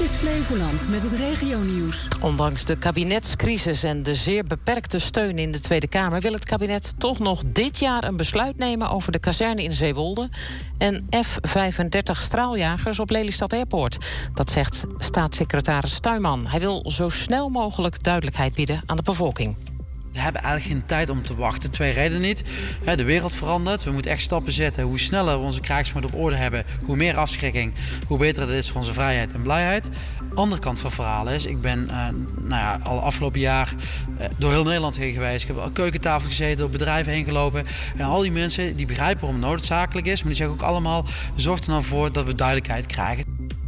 is Flevoland met het regionieuws. Ondanks de kabinetscrisis en de zeer beperkte steun in de Tweede Kamer wil het kabinet toch nog dit jaar een besluit nemen over de kazerne in Zeewolde en F-35 straaljagers op Lelystad Airport. Dat zegt staatssecretaris Tuinman. Hij wil zo snel mogelijk duidelijkheid bieden aan de bevolking. We hebben eigenlijk geen tijd om te wachten. 2 redenen niet. De wereld verandert. We moeten echt stappen zetten. Hoe sneller we onze krijgsmacht op orde hebben, hoe meer afschrikking, hoe beter het is voor onze vrijheid en blijheid. Andere kant van het verhaal is, ik ben al afgelopen jaar door heel Nederland heen geweest. Ik heb al keukentafel gezeten, door bedrijven heen gelopen. En al die mensen die begrijpen waarom het noodzakelijk is, maar die zeggen ook allemaal, zorg er nou voor dat we duidelijkheid krijgen.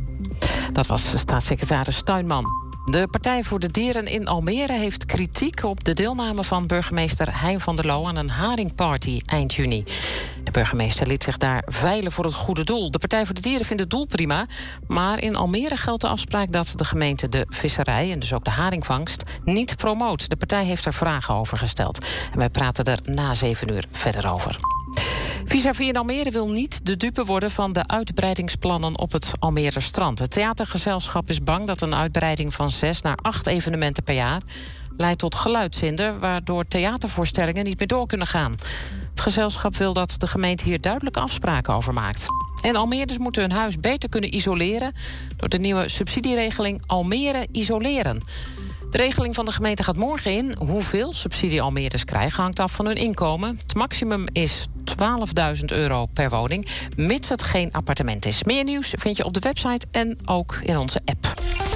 Dat was staatssecretaris Tuinman. De Partij voor de Dieren in Almere heeft kritiek op de deelname van burgemeester Hein van der Loo aan een haringparty eind juni. De burgemeester liet zich daar veilen voor het goede doel. De Partij voor de Dieren vindt het doel prima, maar in Almere geldt de afspraak dat de gemeente de visserij en dus ook de haringvangst niet promoot. De partij heeft er vragen over gesteld. En wij praten er na 7 uur verder over. Vis-à-vis in Almere wil niet de dupe worden van de uitbreidingsplannen op het Almere strand. Het theatergezelschap is bang dat een uitbreiding van 6 naar 8 evenementen per jaar leidt tot geluidshinder, waardoor theatervoorstellingen niet meer door kunnen gaan. Het gezelschap wil dat de gemeente hier duidelijke afspraken over maakt. En Almeerders moeten hun huis beter kunnen isoleren door de nieuwe subsidieregeling Almere Isoleren. De regeling van de gemeente gaat morgen in. Hoeveel subsidie Almeerders krijgen hangt af van hun inkomen. Het maximum is €12.000 per woning, mits het geen appartement is. Meer nieuws vind je op de website en ook in onze app.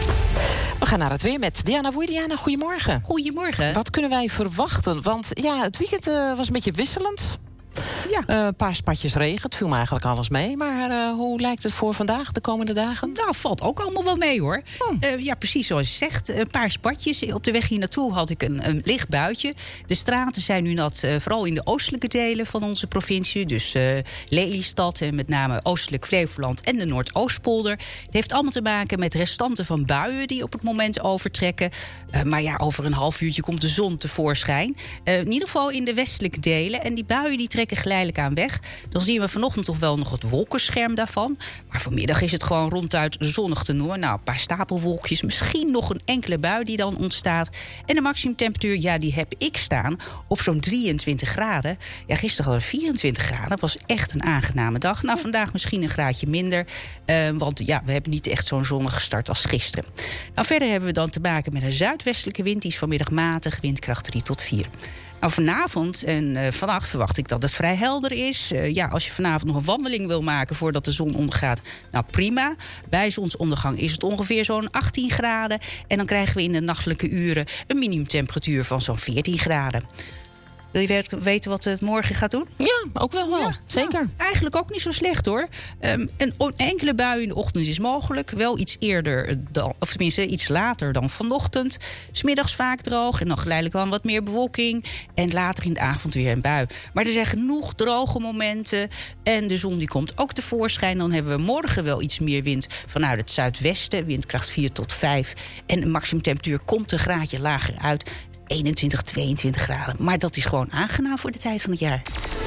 We gaan naar het weer met Diana Woei. Diana, goedemorgen. Goedemorgen. Wat kunnen wij verwachten? Want ja, het weekend was een beetje wisselend. Ja. Een paar spatjes regen, het viel me eigenlijk alles mee. Maar hoe lijkt het voor vandaag, de komende dagen? Nou, valt ook allemaal wel mee, hoor. Ja, precies zoals je zegt. Een paar spatjes. Op de weg hier naartoe had ik een licht buitje. De straten zijn nu nat, vooral in de oostelijke delen van onze provincie. Dus Lelystad en met name oostelijk Flevoland en de Noordoostpolder. Het heeft allemaal te maken met restanten van buien die op het moment overtrekken. Maar ja, over een half uurtje komt de zon tevoorschijn. In ieder geval in de westelijke delen. En die buien die trekken geleidelijk aan weg. Dan zien we vanochtend toch wel nog het wolkenscherm daarvan. Maar vanmiddag is het gewoon ronduit zonnig tenor. Nou, een paar stapelwolkjes, misschien nog een enkele bui die dan ontstaat. En de maximumtemperatuur, ja, die heb ik staan op zo'n 23 graden. Ja, gisteren hadden we 24 graden. Dat was echt een aangename dag. Nou, vandaag misschien een graadje minder. Want ja, we hebben niet echt zo'n zonnige start als gisteren. Nou, verder hebben we dan te maken met een zuidwestelijke wind. Die is vanmiddag matig, windkracht 3 tot 4. Nou, vanavond en vannacht verwacht ik dat het vrij helder is. Als je vanavond nog een wandeling wil maken voordat de zon ondergaat, nou prima. Bij zonsondergang is het ongeveer zo'n 18 graden. En dan krijgen we in de nachtelijke uren een minimumtemperatuur van zo'n 14 graden. Wil je weten wat het morgen gaat doen? Ja, ook wel. Ja, zeker. Nou, eigenlijk ook niet zo slecht, hoor. Een enkele bui in de ochtend is mogelijk. Wel iets eerder, of tenminste iets later dan vanochtend. 's Middags vaak droog en dan geleidelijk wel wat meer bewolking. En later in de avond weer een bui. Maar er zijn genoeg droge momenten. En de zon die komt ook tevoorschijn. Dan hebben we morgen wel iets meer wind vanuit het zuidwesten. Windkracht 4 tot 5. En de maximumtemperatuur komt een graadje lager uit. 21, 22 graden. Maar dat is gewoon aangenaam voor de tijd van het jaar.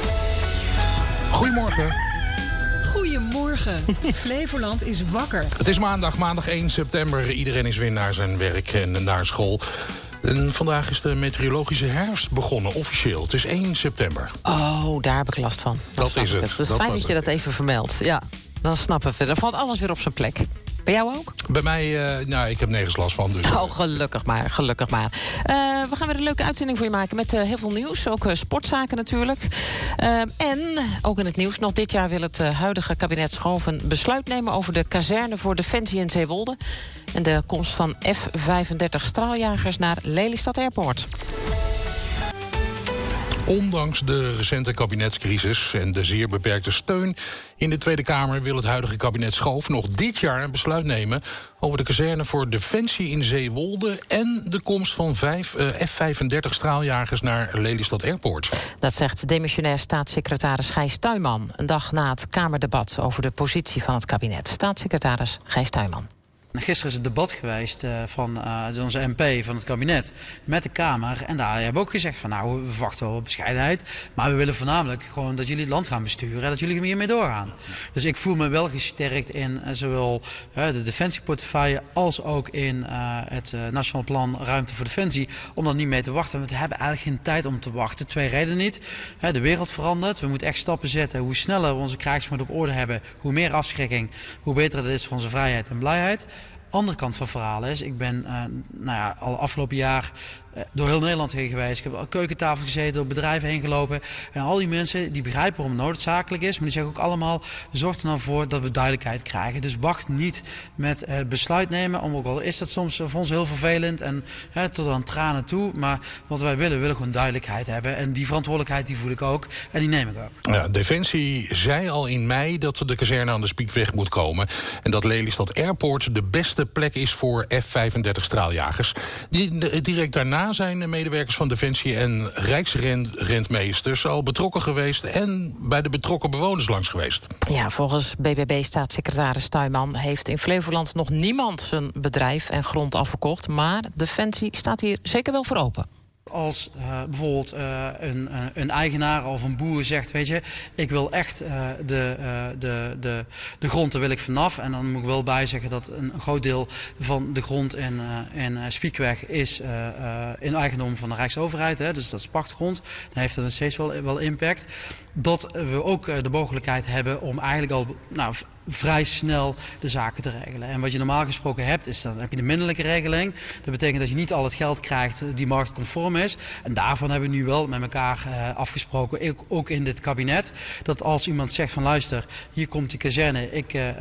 Goedemorgen. Goedemorgen. Flevoland is wakker. Het is maandag 1 september. Iedereen is weer naar zijn werk en naar school. En vandaag is de meteorologische herfst begonnen, officieel. Het is 1 september. Oh, daar heb ik last van. Dat is het. Het is fijn dat je dat even vermeldt. Ja, dan snappen we. Dan valt alles weer op zijn plek. Bij jou ook? Bij mij, ik heb nergens last van. Dus. Oh, gelukkig maar. We gaan weer een leuke uitzending voor je maken met heel veel nieuws. Ook sportzaken natuurlijk. En ook in het nieuws, nog dit jaar wil het huidige kabinet Schoof een besluit nemen over de kazerne voor Defensie in Zeewolde. En de komst van F-35 straaljagers naar Lelystad Airport. Ondanks de recente kabinetscrisis en de zeer beperkte steun in de Tweede Kamer wil het huidige kabinet Schoof nog dit jaar een besluit nemen over de kazerne voor Defensie in Zeewolde en de komst van 5 F-35 straaljagers naar Lelystad Airport. Dat zegt demissionair staatssecretaris Gijs Tuinman een dag na het Kamerdebat over de positie van het kabinet. Staatssecretaris Gijs Tuinman. Gisteren is het debat geweest van onze MP van het kabinet met de Kamer. En daar hebben we ook gezegd van nou, we verwachten wel bescheidenheid. Maar we willen voornamelijk gewoon dat jullie het land gaan besturen en dat jullie hiermee doorgaan. Dus ik voel me wel gesterkt in zowel de defensieportefeuille als ook in het Nationaal Plan Ruimte voor Defensie. Om daar niet mee te wachten. Want we hebben eigenlijk geen tijd om te wachten. 2 redenen niet. De wereld verandert. We moeten echt stappen zetten. Hoe sneller we onze krijgsmacht op orde hebben, hoe meer afschrikking, hoe beter het is voor onze vrijheid en blijheid. Andere kant van het verhaal is, ik ben al afgelopen jaar door heel Nederland heen geweest. Ik heb al keukentafel gezeten, door bedrijven heen gelopen. En al die mensen die begrijpen waarom het noodzakelijk is. Maar die zeggen ook allemaal, zorg er nou voor dat we duidelijkheid krijgen. Dus wacht niet met besluit nemen. Ook al is dat soms voor ons heel vervelend en tot aan tranen toe. Maar wat wij willen gewoon duidelijkheid hebben. En die verantwoordelijkheid die voel ik ook en die neem ik ook. Ja, Defensie zei al in mei dat de kazerne aan de Spiekweg moet komen. En dat Lelystad Airport de beste plek is voor F-35 straaljagers. Direct daarna zijn medewerkers van Defensie en Rijksrentmeesters al betrokken geweest en bij de betrokken bewoners langs geweest. Ja, volgens BBB-staatssecretaris Tuinman heeft in Flevoland nog niemand zijn bedrijf en grond afverkocht. Maar Defensie staat hier zeker wel voor open. Als bijvoorbeeld een eigenaar of een boer zegt, weet je, ik wil echt de grond, daar wil ik vanaf. En dan moet ik wel bij zeggen dat een groot deel van de grond in Spiekweg is in eigendom van de Rijksoverheid. Dus dat is pachtgrond. Dan heeft dat nog steeds wel impact. Dat we ook de mogelijkheid hebben om eigenlijk al vrij snel de zaken te regelen. En wat je normaal gesproken hebt, is dan heb je de minderlijke regeling. Dat betekent dat je niet al het geld krijgt die marktconform is. En daarvan hebben we nu wel met elkaar afgesproken, ook in dit kabinet, dat als iemand zegt van luister, hier komt die kazerne,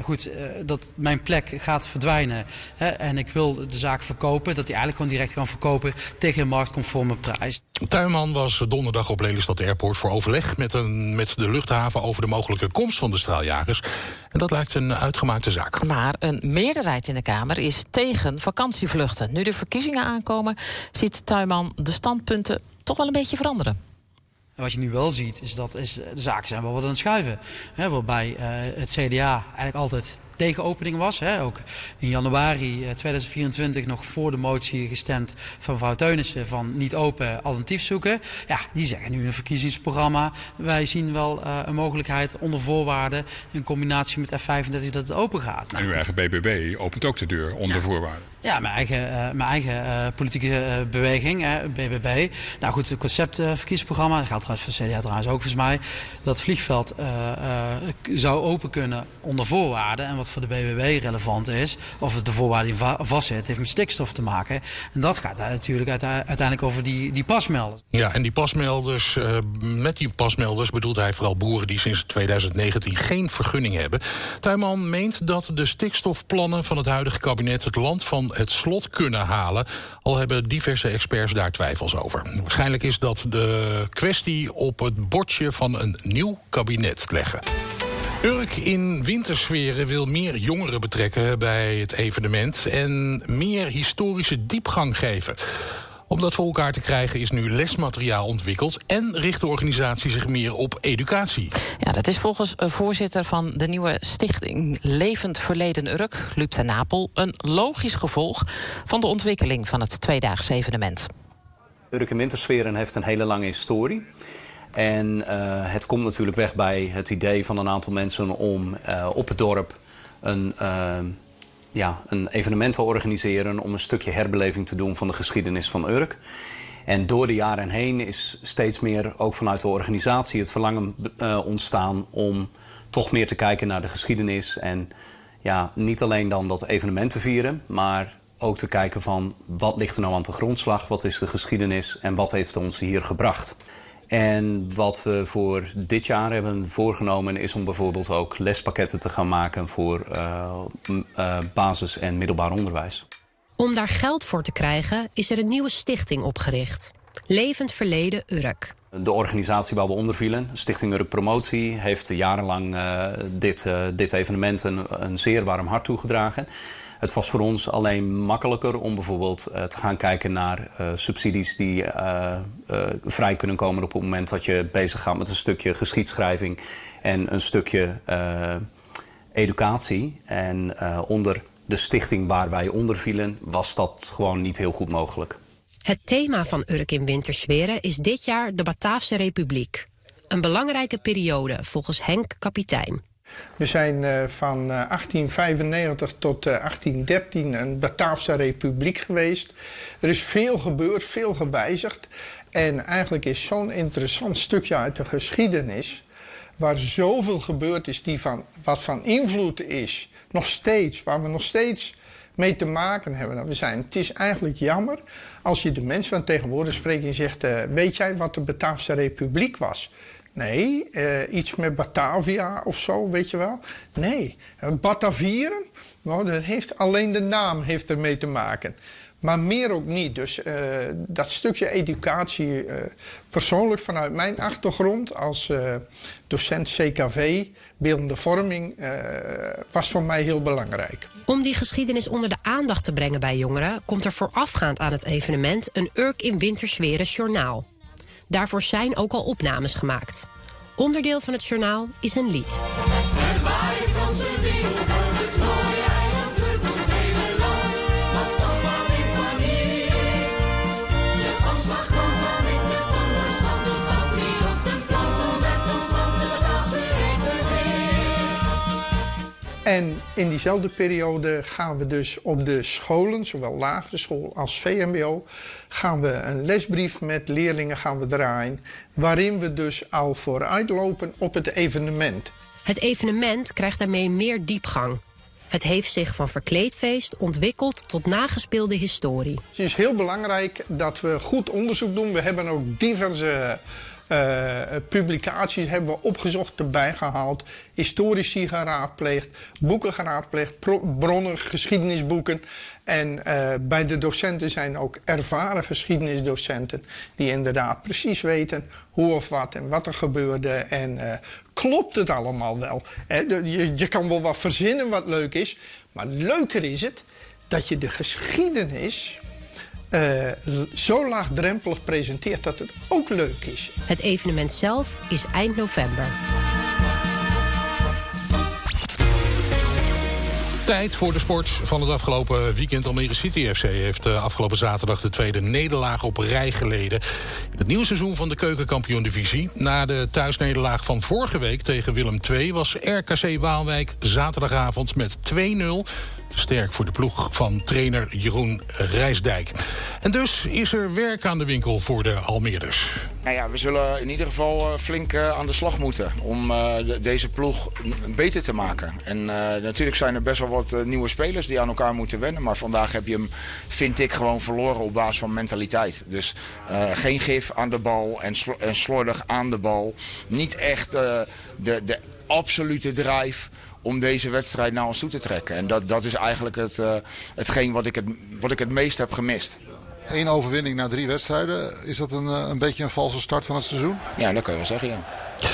dat mijn plek gaat verdwijnen en ik wil de zaak verkopen, dat hij eigenlijk gewoon direct kan verkopen tegen een marktconforme prijs. Tuinman was donderdag op Lelystad Airport voor overleg met de luchthaven over de mogelijke komst van de straaljagers. En dat lijkt een uitgemaakte zaak. Maar een meerderheid in de Kamer is tegen vakantievluchten. Nu de verkiezingen aankomen, ziet Tuinman de standpunten toch wel een beetje veranderen. En wat je nu wel ziet, is dat de zaken zijn wel wat aan het schuiven. Waarbij het CDA eigenlijk altijd tegen opening was. Ook in januari 2024 nog voor de motie gestemd van mevrouw Teunissen van niet open, alternatief zoeken. Ja, die zeggen nu in een verkiezingsprogramma, wij zien wel een mogelijkheid onder voorwaarden in combinatie met F-35 dat het open gaat. En uw eigen BBB opent ook de deur onder voorwaarden. Ja, mijn eigen politieke beweging, BBB. Nou goed, het conceptverkiezingsprogramma, dat geldt trouwens voor CDA trouwens ook volgens mij. Dat vliegveld zou open kunnen onder voorwaarden. En wat voor de BBB relevant is, of de voorwaarden die vastzit, heeft met stikstof te maken. En dat gaat natuurlijk uiteindelijk over die pasmelders. Ja, en die pasmelders, met die pasmelders bedoelt hij vooral boeren die sinds 2019 geen vergunning hebben. Tuinman meent dat de stikstofplannen van het huidige kabinet het land van het slot kunnen halen, al hebben diverse experts daar twijfels over. Waarschijnlijk is dat de kwestie op het bordje van een nieuw kabinet leggen. Urk in wintersferen wil meer jongeren betrekken bij het evenement en meer historische diepgang geven. Om dat voor elkaar te krijgen is nu lesmateriaal ontwikkeld en richt de organisatie zich meer op educatie. Ja, dat is volgens voorzitter van de nieuwe stichting Levend Verleden Urk, Luub ten Napel, een logisch gevolg van de ontwikkeling van het tweedaagse evenement. Urk in wintersferen heeft een hele lange historie. En het komt natuurlijk weg bij het idee van een aantal mensen om op het dorp een evenement te organiseren om een stukje herbeleving te doen van de geschiedenis van Urk. En door de jaren heen is steeds meer, ook vanuit de organisatie, het verlangen ontstaan om toch meer te kijken naar de geschiedenis. En niet alleen dan dat evenement te vieren, maar ook te kijken van wat ligt er nou aan de grondslag, wat is de geschiedenis en wat heeft ons hier gebracht. En wat we voor dit jaar hebben voorgenomen is om bijvoorbeeld ook lespakketten te gaan maken voor basis- en middelbaar onderwijs. Om daar geld voor te krijgen is er een nieuwe stichting opgericht. Levend Verleden Urk. De organisatie waar we onder vielen, Stichting Urk Promotie, heeft jarenlang dit evenement een zeer warm hart toegedragen. Het was voor ons alleen makkelijker om bijvoorbeeld te gaan kijken naar subsidies die vrij kunnen komen op het moment dat je bezig gaat met een stukje geschiedschrijving en een stukje educatie. En onder de stichting waar wij onder vielen, was dat gewoon niet heel goed mogelijk. Het thema van Urk in Wintersweren is dit jaar de Bataafse Republiek. Een belangrijke periode volgens Henk Kapitein. We zijn van 1895 tot 1813 een Bataafse Republiek geweest. Er is veel gebeurd, veel gewijzigd. En eigenlijk is zo'n interessant stukje uit de geschiedenis, waar zoveel gebeurd is wat van invloed is, nog steeds, waar we nog steeds mee te maken hebben. Het is eigenlijk jammer als je de mensen van tegenwoordig spreekt en zegt, weet jij wat de Bataafse Republiek was? Nee, iets met Batavia of zo, weet je wel? Nee, Batavieren, nou, dat heeft alleen de naam heeft ermee te maken. Maar meer ook niet. Dus dat stukje educatie, persoonlijk vanuit mijn achtergrond als docent CKV, beeldende vorming, was voor mij heel belangrijk. Om die geschiedenis onder de aandacht te brengen bij jongeren, komt er voorafgaand aan het evenement een Urk in Wintersweren journaal. Daarvoor zijn ook al opnames gemaakt. Onderdeel van het journaal is een lied. Er waaien Franse wind over het mooie eiland, ons hele land was toch wat in paniek. De aanslag kwam van in de panders van de patriotten, planten werd ons land de Bataafse Republiek. En in diezelfde periode gaan we dus op de scholen, zowel lagere school als VMBO, gaan we een lesbrief met leerlingen gaan we draaien, waarin we dus al vooruitlopen op het evenement. Het evenement krijgt daarmee meer diepgang. Het heeft zich van verkleedfeest ontwikkeld tot nagespeelde historie. Het is heel belangrijk dat we goed onderzoek doen. We hebben ook diverse publicaties hebben we opgezocht, erbij gehaald. Historici geraadpleegd, boeken geraadpleegd, bronnen, geschiedenisboeken. En bij de docenten zijn ook ervaren geschiedenisdocenten die inderdaad precies weten hoe of wat en wat er gebeurde. En klopt het allemaal wel? Je kan wel wat verzinnen wat leuk is, maar leuker is het dat je de geschiedenis zo laagdrempelig presenteert dat het ook leuk is. Het evenement zelf is eind november. Tijd voor de sport van het afgelopen weekend. Almere City FC heeft afgelopen zaterdag de tweede nederlaag op rij geleden. In het nieuwe seizoen van de Keukenkampioen-divisie. Na de thuisnederlaag van vorige week tegen Willem II was RKC Waalwijk zaterdagavond met 2-0... sterk voor de ploeg van trainer Jeroen Rijsdijk. En dus is er werk aan de winkel voor de Almeerders. Nou ja, we zullen in ieder geval flink aan de slag moeten om deze ploeg beter te maken. En natuurlijk zijn er best wel wat nieuwe spelers die aan elkaar moeten wennen. Maar vandaag heb je hem, vind ik, gewoon verloren op basis van mentaliteit. Dus geen gif aan de bal en slordig aan de bal. Niet echt de absolute drive om deze wedstrijd naar ons toe te trekken. En dat is eigenlijk hetgeen wat ik het meest heb gemist. 1 overwinning na 3 wedstrijden. Is dat een beetje een valse start van het seizoen? Ja, dat kun je wel zeggen, ja.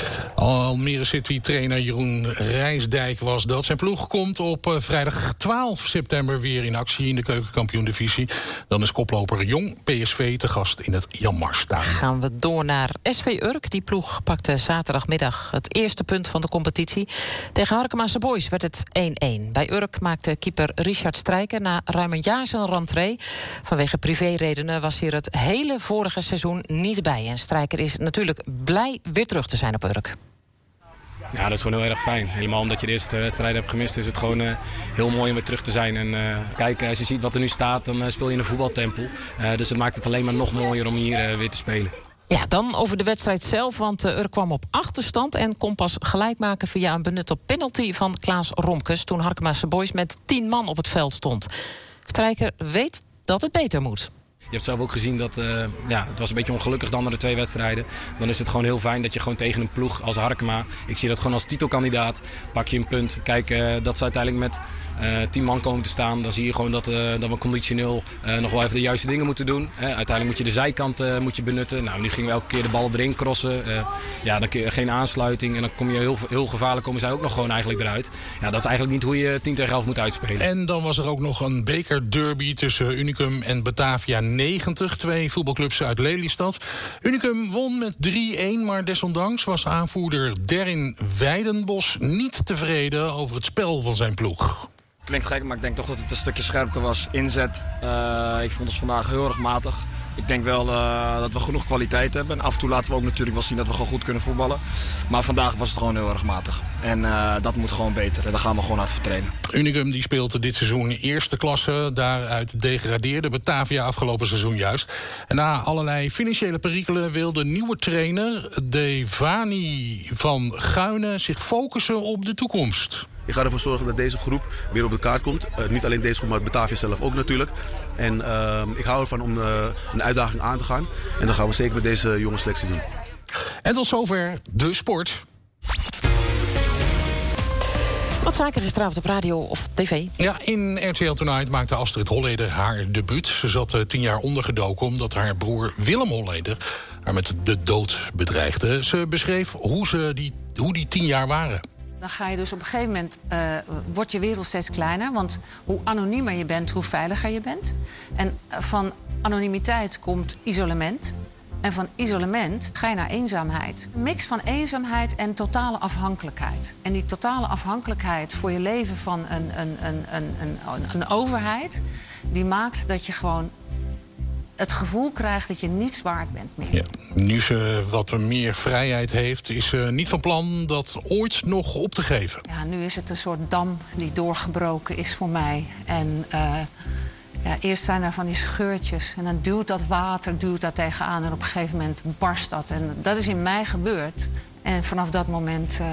Almere City-trainer Jeroen Rijsdijk was dat. Zijn ploeg komt op vrijdag 12 september weer in actie in de Keukenkampioen-divisie. Dan is koploper Jong PSV te gast in het Jan Marsstadion. Gaan we door naar SV Urk. Die ploeg pakte zaterdagmiddag het eerste punt van de competitie. Tegen Harkemaanse Boys werd het 1-1. Bij Urk maakte keeper Richard Strijker na ruim een jaar zijn rentree. Vanwege privéredenen was hij er het hele vorige seizoen niet bij. En Strijker is natuurlijk blij weer terug te zijn op Urk. Ja, dat is gewoon heel erg fijn. Helemaal omdat je de eerste wedstrijd hebt gemist, is het gewoon heel mooi om weer terug te zijn. En kijk, als je ziet wat er nu staat, dan speel je in een voetbaltempel. Dus het maakt het alleen maar nog mooier om hier weer te spelen. Ja, dan over de wedstrijd zelf, want Urk kwam op achterstand en kon pas gelijk maken via een benutte penalty van Klaas Romkes toen Harkemaanse Boys met 10 man op het veld stond. Strijker weet dat het beter moet. Je hebt zelf ook gezien dat het was een beetje ongelukkig de andere 2 wedstrijden. Dan is het gewoon heel fijn dat je gewoon tegen een ploeg als Harkema... ik zie dat gewoon als titelkandidaat, pak je een punt. Kijk, dat ze uiteindelijk met 10 man komen te staan. Dan zie je gewoon dat we conditioneel nog wel even de juiste dingen moeten doen. Uiteindelijk moet je de zijkant benutten. Nou, nu gingen we elke keer de bal erin crossen. Dan geen aansluiting. En dan kom je heel gevaarlijk, komen zij ook nog gewoon eigenlijk eruit. Ja, dat is eigenlijk niet hoe je 10 tegen 11 moet uitspelen. En dan was er ook nog een bekerderby tussen Unicum en Batavia 90, 2 voetbalclubs uit Lelystad. Unicum won met 3-1, maar desondanks was aanvoerder Derrin Weidenbos niet tevreden over het spel van zijn ploeg. klinkt gek, maar ik denk toch dat het een stukje scherpte was. Inzet. Ik vond ons vandaag heel erg matig. Ik denk wel dat we genoeg kwaliteit hebben. En af en toe laten we ook natuurlijk wel zien dat we gewoon goed kunnen voetballen. Maar vandaag was het gewoon heel erg matig. En dat moet gewoon beter. En daar gaan we gewoon hard voor trainen. Unicum die speelt dit seizoen eerste klasse. Daaruit degradeerde Batavia afgelopen seizoen juist. En na allerlei financiële perikelen wil de nieuwe trainer Devani van Guinen zich focussen op de toekomst. Ik ga ervoor zorgen dat deze groep weer op de kaart komt. Niet alleen deze groep, maar Batavia zelf ook natuurlijk. En ik hou ervan om een uitdaging aan te gaan. En dat gaan we zeker met deze jonge selectie doen. En tot zover de sport. Wat zaken gisteravond op radio of tv? Ja, in RTL Tonight maakte Astrid Holleder haar debuut. Ze zat 10 jaar ondergedoken omdat haar broer Willem Holleder haar met de dood bedreigde. Ze beschreef hoe die 10 jaar waren. Dan ga je dus op een gegeven moment, wordt je wereld steeds kleiner. Want hoe anoniemer je bent, hoe veiliger je bent. En van anonimiteit komt isolement. En van isolement ga je naar eenzaamheid. Een mix van eenzaamheid en totale afhankelijkheid. En die totale afhankelijkheid voor je leven van een overheid... die maakt dat je gewoon het gevoel krijgt dat je niets waard bent meer. Ja. Nu ze wat meer vrijheid heeft, is ze niet van plan dat ooit nog op te geven. Ja, nu is het een soort dam die doorgebroken is voor mij. En eerst zijn er van die scheurtjes. En dan duwt dat water daar tegenaan. En op een gegeven moment barst dat. En dat is in mij gebeurd. En vanaf dat moment...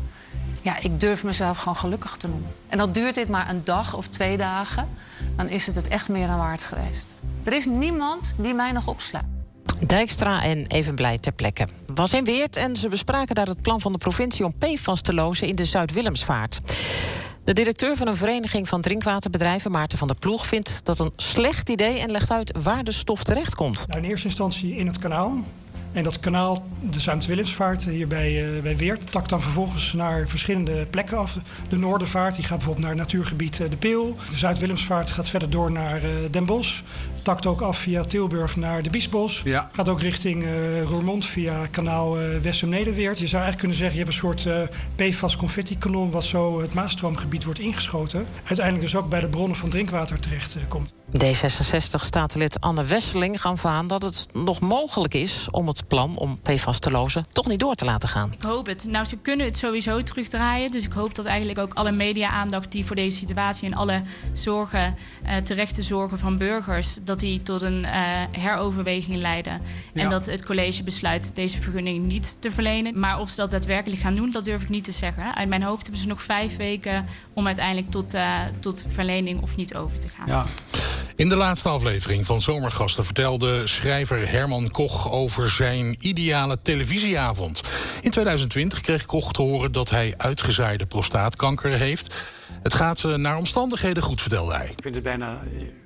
ik durf mezelf gewoon gelukkig te noemen. En dat duurt dit maar een dag of 2 dagen. Dan is het echt meer dan waard geweest. Er is niemand die mij nog opsluit. Dijkstra en Evenblij ter plekke. Was in Weert en ze bespraken daar het plan van de provincie om PFAS te lozen in de Zuid-Willemsvaart. De directeur van een vereniging van drinkwaterbedrijven, Maarten van der Ploeg, vindt dat een slecht idee en legt uit waar de stof terechtkomt. In eerste instantie in het kanaal. En dat kanaal, de Zuid-Willemsvaart hier bij Weert, takt dan vervolgens naar verschillende plekken af. De Noordervaart die gaat bijvoorbeeld naar het natuurgebied De Peel. De Zuid-Willemsvaart gaat verder door naar Den Bosch. Takt ook af via Tilburg naar de Biesbos. Ja. Gaat ook richting Roermond via kanaal Wessem-Nederweert. Je zou eigenlijk kunnen zeggen, je hebt een soort PFAS-confetti-kanon wat zo het Maastroomgebied wordt ingeschoten. Uiteindelijk dus ook bij de bronnen van drinkwater terecht komt. D66-statenlid Anne Wesseling gaf aan dat het nog mogelijk is om het plan om PFAS te lozen toch niet door te laten gaan. Ik hoop het. Nou, ze kunnen het sowieso terugdraaien. Dus ik hoop dat eigenlijk ook alle media-aandacht die voor deze situatie en alle zorgen, terechte zorgen van burgers, dat die tot een heroverweging leiden. Ja. En dat het college besluit deze vergunning niet te verlenen. Maar of ze dat daadwerkelijk gaan doen, dat durf ik niet te zeggen. Uit mijn hoofd hebben ze nog 5 weken om uiteindelijk tot verlening of niet over te gaan. Ja. In de laatste aflevering van Zomergasten vertelde schrijver Herman Koch over zijn ideale televisieavond. In 2020 kreeg Koch te horen dat hij uitgezaaide prostaatkanker heeft. Het gaat naar omstandigheden goed, vertelde hij. Ik vind het bijna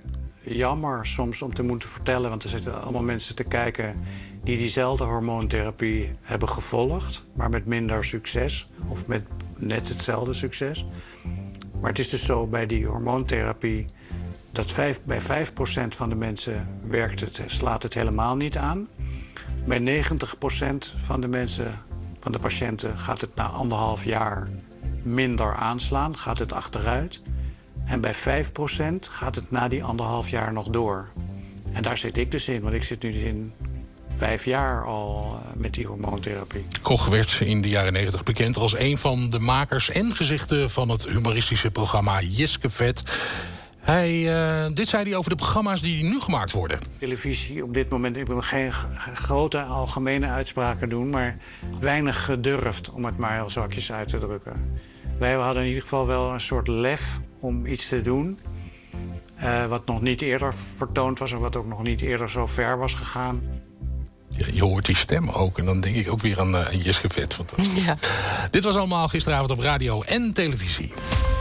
jammer soms om te moeten vertellen, want er zitten allemaal mensen te kijken die diezelfde hormoontherapie hebben gevolgd, maar met minder succes of met net hetzelfde succes. Maar het is dus zo bij die hormoontherapie dat bij 5% van de mensen slaat het helemaal niet aan. Bij 90% van de mensen, van de patiënten, gaat het na 1,5 jaar minder aanslaan, gaat het achteruit. En bij 5% gaat het na die 1,5 jaar nog door. En daar zit ik dus in, want ik zit nu in 5 jaar al met die hormoontherapie. Koch werd in de jaren 90 bekend als een van de makers en gezichten van het humoristische programma Jiske Vet. Dit zei hij over de programma's die nu gemaakt worden. Televisie op dit moment, ik wil geen grote algemene uitspraken doen, maar weinig gedurfd, om het maar zwakjes uit te drukken. Wij hadden in ieder geval wel een soort lef om iets te doen, wat nog niet eerder vertoond was en wat ook nog niet eerder zo ver was gegaan. Ja, je hoort die stem ook en dan denk ik ook weer aan Jiske Vet. Ja. Dit was allemaal gisteravond op radio en televisie.